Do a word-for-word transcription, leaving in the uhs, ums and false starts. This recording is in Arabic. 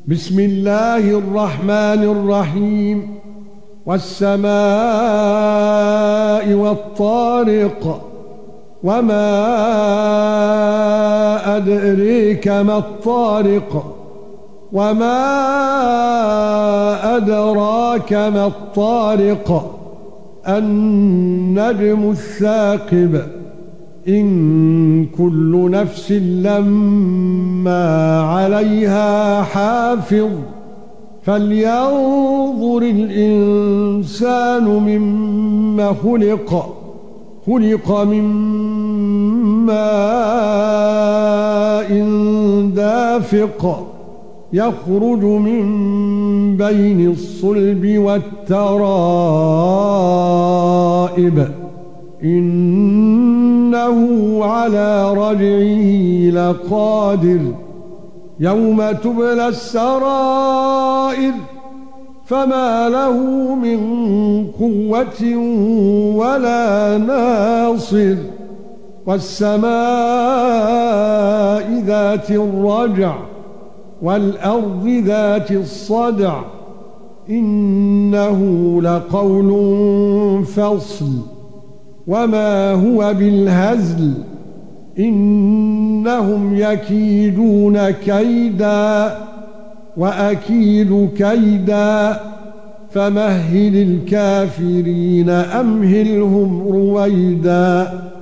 بسم الله الرحمن الرحيم والسماء والطارق وما أدريك ما الطارق وما أدراك ما الطارق النجم الثاقب إن كل نفس لما عليها حافظ فلينظر الإنسان مما خلق خلق من ماء دافق يخرج من بين الصلب والترائب إنه على رجعه لقادر يوم تبلى السرائر فما له من قوة ولا ناصر والسماء ذات الرجع والأرض ذات الصدع إنه لقول فصل وما هو بالهزل إنهم يكيدون كيدا وأكيد كيدا فمهل الكافرين أمهلهم رويدا.